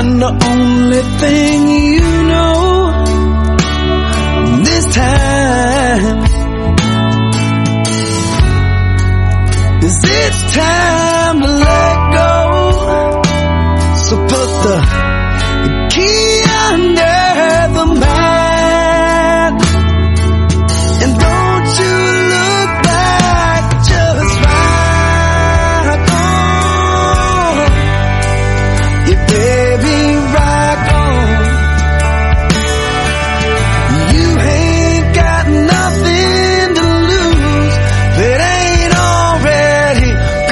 And the only thing you know this time is it's time to let go. So put the key under the mat, and don't you look back, just rock on. Yeah, baby, rock on. You ain't got nothing to lose that ain't already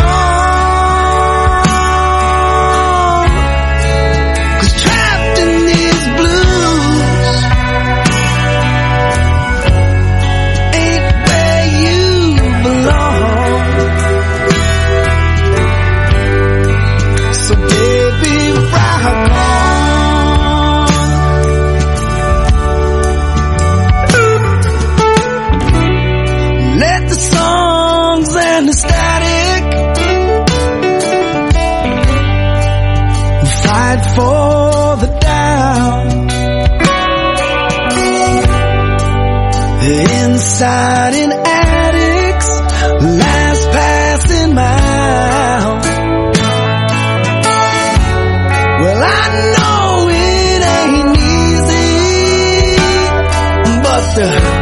gone. 'Cause trapped in these blues ain't where you belong. So baby, rock on. Let the songs and the static fight for the down. Inside in attics, last passing mile. Well, I know it ain't easy, but the